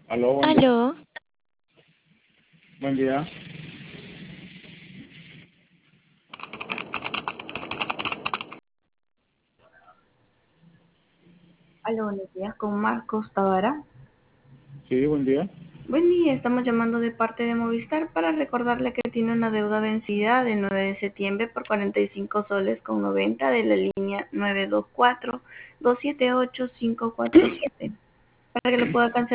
Aló, buen día. Aló, Buen día. Aló, buenos días, con Marcos Tavara. Sí, buen día. Buen día, estamos llamando de parte de Movistar para recordarle que tiene una deuda vencida del 9 de septiembre por 45 soles con 90 de la línea 924-278-547 para que lo pueda cancelar